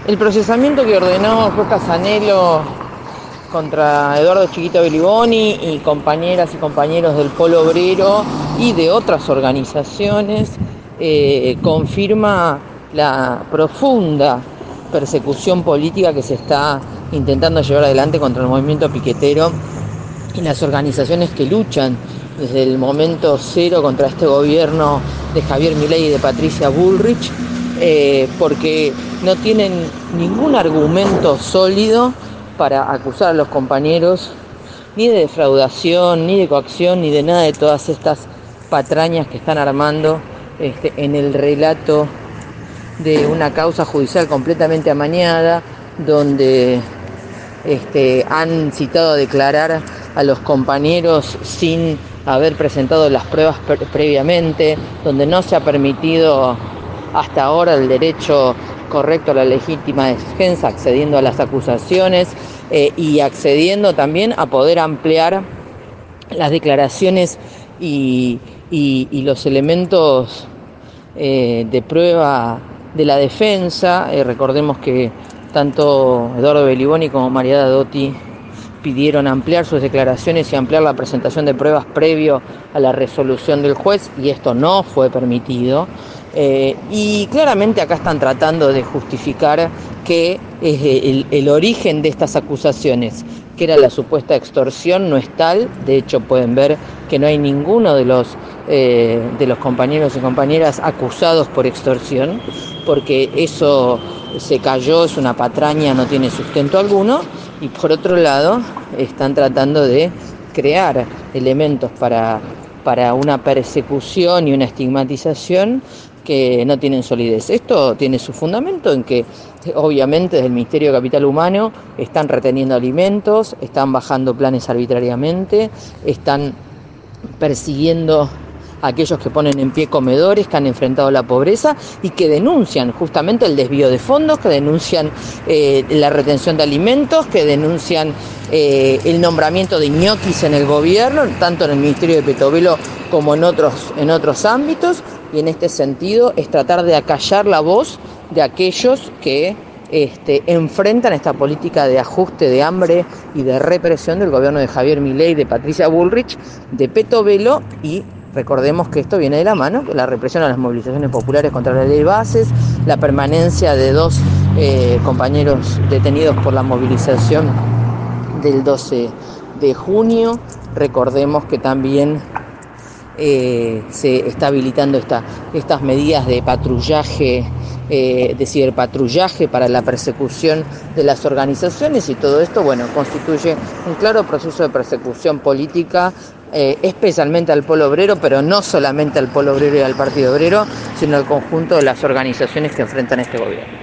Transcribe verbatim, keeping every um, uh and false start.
El procesamiento que ordenó el juez Casanelo contra Eduardo Chiquito Beliboni y compañeras y compañeros del Polo Obrero y de otras organizaciones eh, confirma la profunda persecución política que se está intentando llevar adelante contra el movimiento piquetero y las organizaciones que luchan desde el momento cero contra este gobierno de Javier Milei y de Patricia Bullrich, eh, porque no tienen ningún argumento sólido para acusar a los compañeros ni de defraudación, ni de coacción, ni de nada de todas estas patrañas que están armando este, en el relato de una causa judicial completamente amañada, donde este, han citado a declarar a los compañeros sin haber presentado las pruebas pre- previamente, donde no se ha permitido hasta ahora el derecho correcto a la legítima defensa, accediendo a las acusaciones eh, y accediendo también a poder ampliar las declaraciones y, y, y los elementos eh, de prueba de la defensa. Eh, recordemos que tanto Eduardo Beliboni como Mariana Dotti pidieron ampliar sus declaraciones y ampliar la presentación de pruebas previo a la resolución del juez, y esto no fue permitido. Eh, y claramente acá están tratando de justificar que eh, el, el origen de estas acusaciones, que era la supuesta extorsión, no es tal. De hecho, pueden ver que no hay ninguno de los, eh, de los compañeros y compañeras acusados por extorsión, porque eso se cayó, es una patraña, no tiene sustento alguno. Y por otro lado, están tratando de crear elementos para, para una persecución y una estigmatización que no tienen solidez. Esto tiene su fundamento en que, obviamente, desde el Ministerio de Capital Humano están reteniendo alimentos, están bajando planes arbitrariamente, están persiguiendo a aquellos que ponen en pie comedores, que han enfrentado la pobreza y que denuncian justamente el desvío de fondos, que denuncian eh, la retención de alimentos, que denuncian eh, el nombramiento de ñoquis en el gobierno, tanto en el Ministerio de Petovelo como en otros, en otros ámbitos. Y en este sentido es tratar de acallar la voz de aquellos que Este, enfrentan esta política de ajuste, de hambre y de represión del gobierno de Javier Milei, de Patricia Bullrich, de Petovelo. Y recordemos que esto viene de la mano, la represión a las movilizaciones populares contra la ley de bases, la permanencia de dos eh, compañeros detenidos por la movilización del doce de junio. Recordemos que también Eh, se está habilitando esta, estas medidas de patrullaje, eh, de ciberpatrullaje para la persecución de las organizaciones, y todo esto, bueno, constituye un claro proceso de persecución política, eh, especialmente al Polo Obrero, pero no solamente al Polo Obrero y al Partido Obrero, sino al conjunto de las organizaciones que enfrentan este gobierno.